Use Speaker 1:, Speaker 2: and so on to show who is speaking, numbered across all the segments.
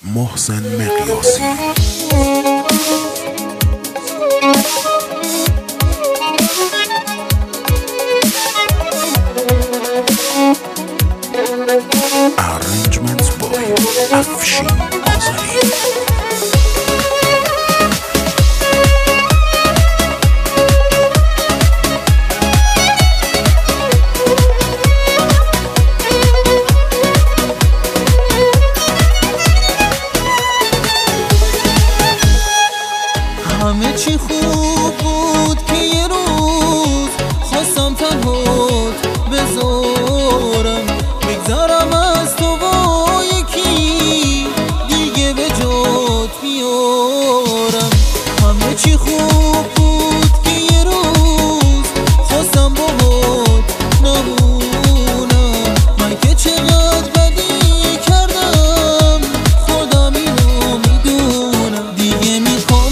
Speaker 1: محسن مقیاسی. Arrangements by افشین آذری.
Speaker 2: همه چی خوب بود که یه روز خواستم تنهات بذارم، بگذارم از تو با یکی دیگه به جات بیارم. همه چی خوب بود که یه روز خواستم باهات نمونم، من که چقدر بدی کردم خودم اینو میدونم. دیگه میخوام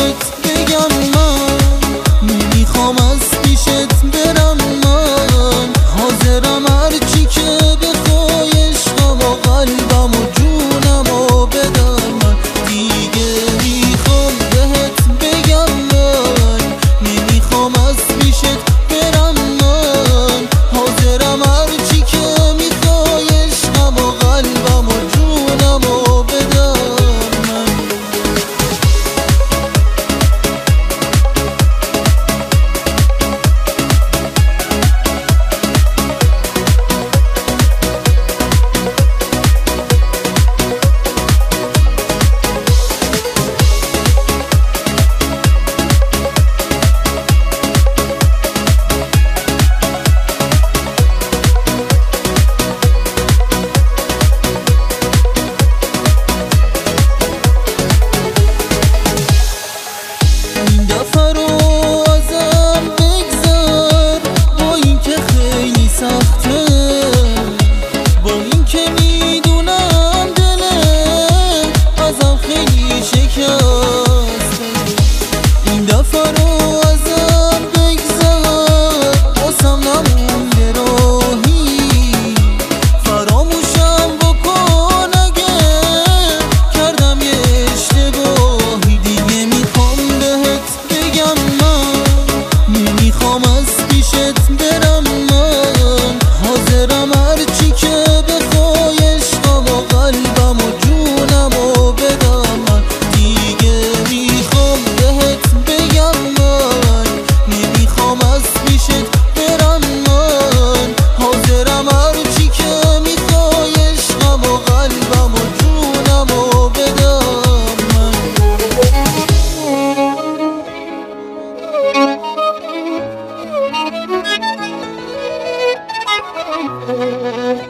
Speaker 2: بگم من نمیخوام از پیشت برم، من حاضرم هرچی که بخوای عشقم و قلبم و جونم و بدم. من دیگه میخوام بهت بگم من نمیخوام از پیشت برم، من حاضرم هرچی که میخوای عشقم و قلبم و جونم و بدم.
Speaker 3: Thank you.